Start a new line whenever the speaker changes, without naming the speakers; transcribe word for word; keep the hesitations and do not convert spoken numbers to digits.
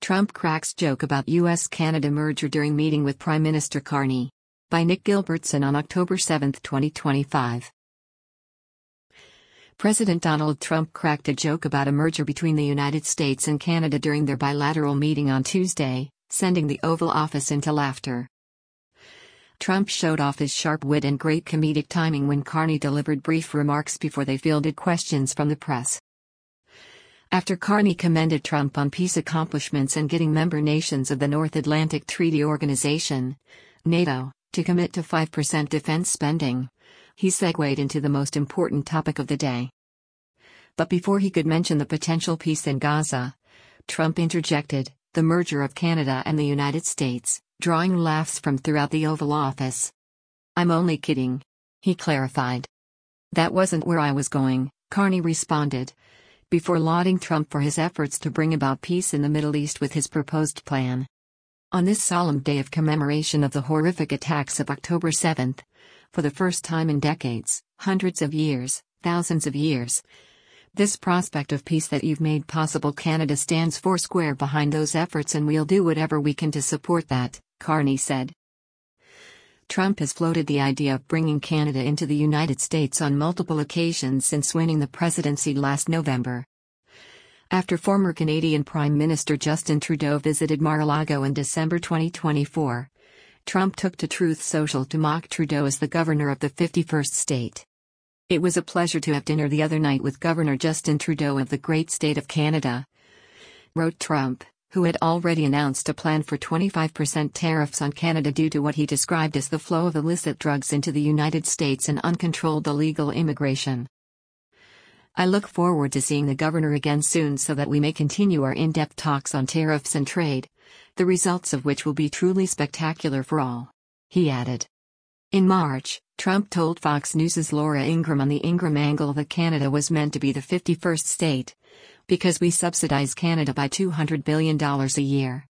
Trump cracks joke about U S Canada merger during meeting with Prime Minister Carney. By Nick Gilbertson on October seventh, twenty twenty-five. President Donald Trump cracked a joke about a merger between the United States and Canada during their bilateral meeting on Tuesday, sending the Oval Office into laughter. Trump showed off his sharp wit and great comedic timing when Carney delivered brief remarks before they fielded questions from the press. After Carney commended Trump on peace accomplishments and getting member nations of the North Atlantic Treaty Organization, NATO, to commit to five percent defense spending, he segued into the most important topic of the day. But before he could mention the potential peace in Gaza, Trump interjected, the merger of Canada and the United States, drawing laughs from throughout the Oval Office. "I'm only kidding," he clarified. "That wasn't where I was going," Carney responded, before lauding Trump for his efforts to bring about peace in the Middle East with his proposed plan. On this solemn day of commemoration of the horrific attacks of October seventh, for the first time in decades, hundreds of years, thousands of years, this prospect of peace that you've made possible, Canada stands foursquare behind those efforts and we'll do whatever we can to support that, Carney said. Trump has floated the idea of bringing Canada into the United States on multiple occasions since winning the presidency last November. After former Canadian Prime Minister Justin Trudeau visited Mar-a-Lago in December twenty twenty-four, Trump took to Truth Social to mock Trudeau as the governor of the fifty-first state. "It was a pleasure to have dinner the other night with Governor Justin Trudeau of the great state of Canada," wrote Trump, who had already announced a plan for twenty-five percent tariffs on Canada due to what he described as the flow of illicit drugs into the United States and uncontrolled illegal immigration. "I look forward to seeing the governor again soon so that we may continue our in-depth talks on tariffs and trade, the results of which will be truly spectacular for all," he added. In March, Trump told Fox News' Laura Ingraham on the Ingraham Angle that Canada was meant to be the fifty-first state, because we subsidize Canada by two hundred billion dollars a year.